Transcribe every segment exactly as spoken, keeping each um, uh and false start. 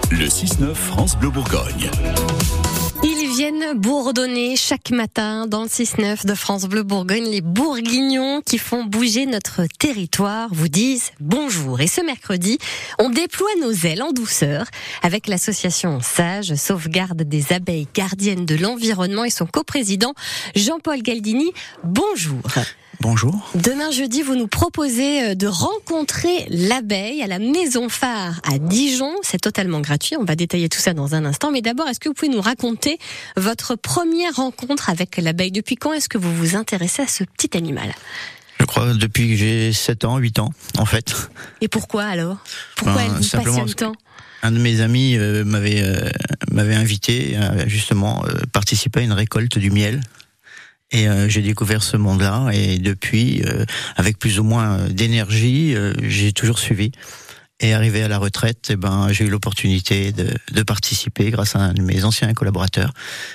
Le six neuf France Bleu Bourgogne. Ils viennent bourdonner chaque matin dans le six neuf de France Bleu Bourgogne. Les Bourguignons qui font bouger notre territoire vous disent bonjour. Et ce mercredi, on déploie nos ailes en douceur avec l'association Sage, sauvegarde des abeilles gardiennes de l'environnement, et son coprésident Jean-Paul Galdini. Bonjour. Bonjour. Demain jeudi, vous nous proposez de rencontrer l'abeille à la Maison Phare à Dijon. C'est totalement gratuit. On va détailler tout ça dans un instant. Mais d'abord, est-ce que vous pouvez nous raconter votre première rencontre avec l'abeille? Depuis quand est-ce que vous vous intéressez à ce petit animal? Je crois depuis que j'ai sept ans, huit ans, en fait. Et pourquoi alors? Pourquoi ben, elle vous passionne tant? Un de mes amis euh, m'avait, euh, m'avait invité à justement euh, participer à une récolte du miel. Et euh, j'ai découvert ce monde-là, et depuis, euh, avec plus ou moins d'énergie, euh, j'ai toujours suivi. Et arrivé à la retraite, eh ben, j'ai eu l'opportunité de, de participer grâce à un de mes anciens collaborateurs.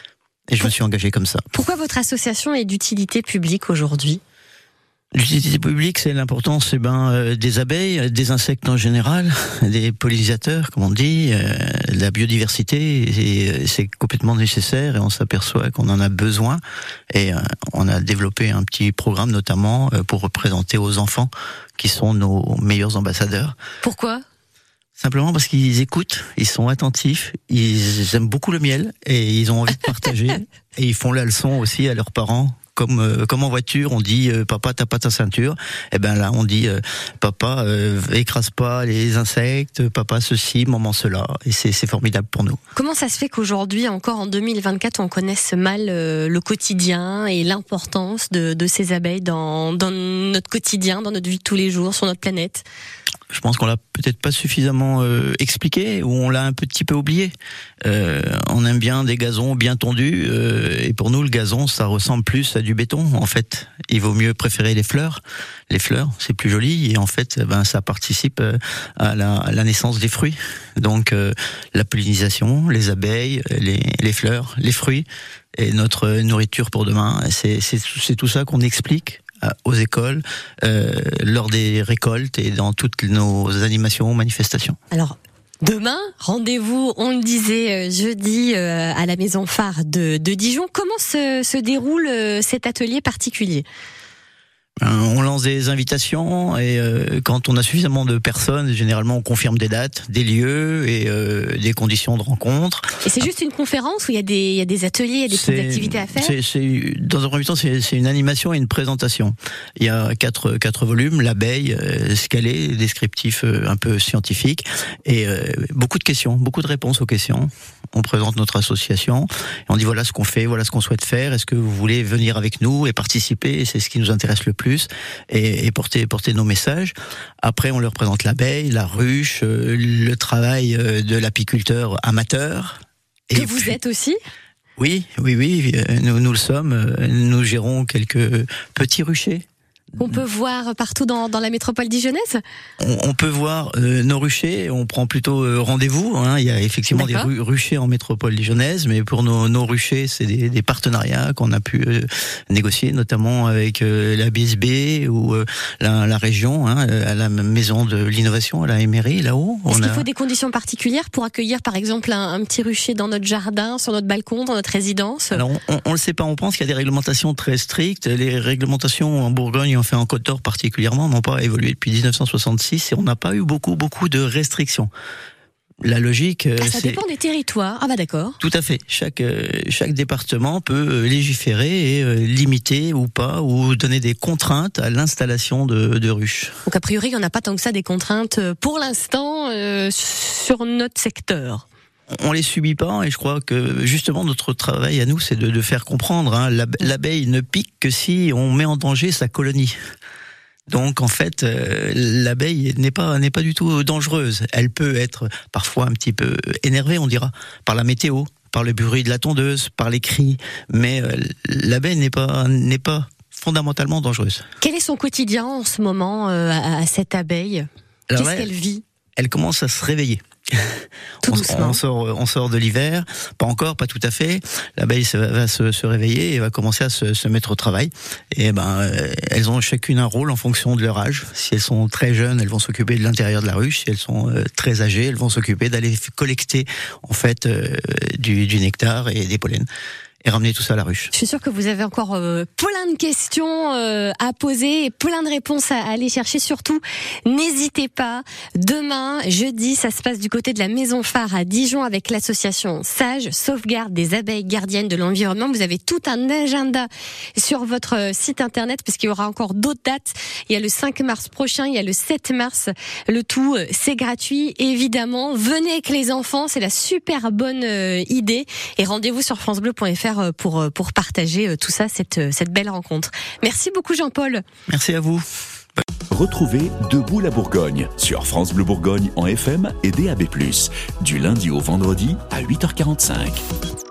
Et je me suis engagé comme ça. Pourquoi votre association est d'utilité publique aujourd'hui ? L'utilité publique, c'est l'importance eh ben, euh, des abeilles, des insectes en général, des pollinisateurs, comme on dit, euh, la biodiversité, et, c'est complètement nécessaire, et on s'aperçoit qu'on en a besoin. Et euh, on a développé un petit programme notamment euh, pour représenter aux enfants, qui sont nos meilleurs ambassadeurs. Pourquoi ? Simplement parce qu'ils écoutent, ils sont attentifs, ils aiment beaucoup le miel, et ils ont envie de partager, et ils font la leçon aussi à leurs parents. Comme, euh, comme en voiture, on dit euh, papa, t'as pas ta ceinture. Et ben là, on dit euh, papa, euh, écrase pas les insectes, papa ceci, maman cela. Et c'est, c'est formidable pour nous. Comment ça se fait qu'aujourd'hui, encore en deux mille vingt-quatre, on connaisse mal euh, le quotidien et l'importance de, de ces abeilles dans, dans notre quotidien, dans notre vie de tous les jours, sur notre planète ? Je pense qu'on l'a peut-être pas suffisamment euh, expliqué, ou on l'a un petit peu oublié. Euh, on aime bien des gazons bien tondus, euh, et pour nous, le gazon, ça ressemble plus à du béton. En fait, il vaut mieux préférer les fleurs. Les fleurs, c'est plus joli, et en fait, ben, ça participe à la, à la naissance des fruits. Donc, euh, la pollinisation, les abeilles, les, les fleurs, les fruits, et notre nourriture pour demain. C'est, c'est, c'est tout ça qu'on explique aux écoles, euh, lors des récoltes et dans toutes nos animations, manifestations. Alors, demain, rendez-vous, on le disait, jeudi euh, à la Maison Phare de, de Dijon. Comment se, se déroule euh, cet atelier particulier ? On lance des invitations, et euh, quand on a suffisamment de personnes, généralement on confirme des dates, des lieux et euh, des conditions de rencontre. Et c'est juste une conférence où il y a des, il y a des ateliers, il y a des petites activités à faire ? c'est, c'est, Dans un premier temps, c'est, c'est une animation et une présentation. Il y a quatre, quatre volumes, l'abeille, euh, scalé, descriptif euh, un peu scientifique, et euh, beaucoup de questions, beaucoup de réponses aux questions. On présente notre association, et on dit voilà ce qu'on fait, voilà ce qu'on souhaite faire, est-ce que vous voulez venir avec nous et participer ? C'est ce qui nous intéresse le plus. Et, et porter, porter nos messages. Après, on leur présente l'abeille, la ruche, euh, le travail euh, de l'apiculteur amateur. Que et vous puis, êtes aussi ? Oui, oui, oui, nous, nous le sommes. Nous gérons quelques petits ruchers. On peut voir partout dans, dans la métropole dijonnaise ? On, on peut voir euh, nos ruchers, on prend plutôt euh, rendez-vous. Hein. Il y a effectivement D'accord. des ru- ruchers en métropole dijonnaise, mais pour nos, nos ruchers, c'est des, des partenariats qu'on a pu euh, négocier, notamment avec euh, la B S B ou euh, la, la région, hein, à la maison de l'innovation, à la M R I, là-haut. Est-ce on qu'il a... faut des conditions particulières pour accueillir, par exemple, un, un petit rucher dans notre jardin, sur notre balcon, dans notre résidence ? Alors, on ne le sait pas, on pense qu'il y a des réglementations très strictes. Les réglementations en Bourgogne, fait en Côte d'Or particulièrement, n'ont pas évolué depuis dix-neuf cent soixante-six, et on n'a pas eu beaucoup, beaucoup de restrictions. La logique, ah, ça c'est... dépend des territoires. Ah bah d'accord. Tout à fait. Chaque euh, chaque département peut légiférer et euh, limiter ou pas, ou donner des contraintes à l'installation de, de ruches. Donc a priori, il n'y en a pas tant que ça des contraintes pour l'instant euh, sur notre secteur. On les subit pas, et je crois que justement notre travail à nous, c'est de, de faire comprendre. Hein, l'abeille ne pique que si on met en danger sa colonie. Donc en fait, euh, l'abeille n'est pas n'est pas du tout dangereuse. Elle peut être parfois un petit peu énervée, on dira, par la météo, par le bruit de la tondeuse, par les cris, mais euh, l'abeille n'est pas n'est pas fondamentalement dangereuse. Quel est son quotidien en ce moment euh, à, à cette abeille ? Alors, Qu'est-ce ouais, qu'elle vit ? Elle commence à se réveiller. Tout on, doucement. on sort, on sort de l'hiver, pas encore, pas tout à fait. L'abeille va, va se, se réveiller et va commencer à se, se mettre au travail. Et ben, euh, elles ont chacune un rôle en fonction de leur âge. Si elles sont très jeunes, elles vont s'occuper de l'intérieur de la ruche. Si elles sont euh, très âgées, elles vont s'occuper d'aller collecter en fait euh, du, du nectar et des pollens. Et ramener tout ça à la ruche. Je suis sûre que vous avez encore euh, plein de questions euh, à poser et plein de réponses à, à aller chercher. Surtout, n'hésitez pas. Demain, jeudi, ça se passe du côté de la Maison Phare à Dijon avec l'association Sage, sauvegarde des abeilles gardiennes de l'environnement. Vous avez tout un agenda sur votre site internet parce qu'il y aura encore d'autres dates. Il y a le cinq mars prochain, il y a le sept mars. Le tout, c'est gratuit. Évidemment, venez avec les enfants, c'est la super bonne euh, idée. Et rendez-vous sur francebleu point fr pour pour partager tout ça, cette cette belle rencontre. Merci beaucoup Jean-Paul. Merci à vous. Retrouvez Debout la Bourgogne sur France Bleu Bourgogne en F M et D A B plus, du lundi au vendredi à huit heures quarante-cinq.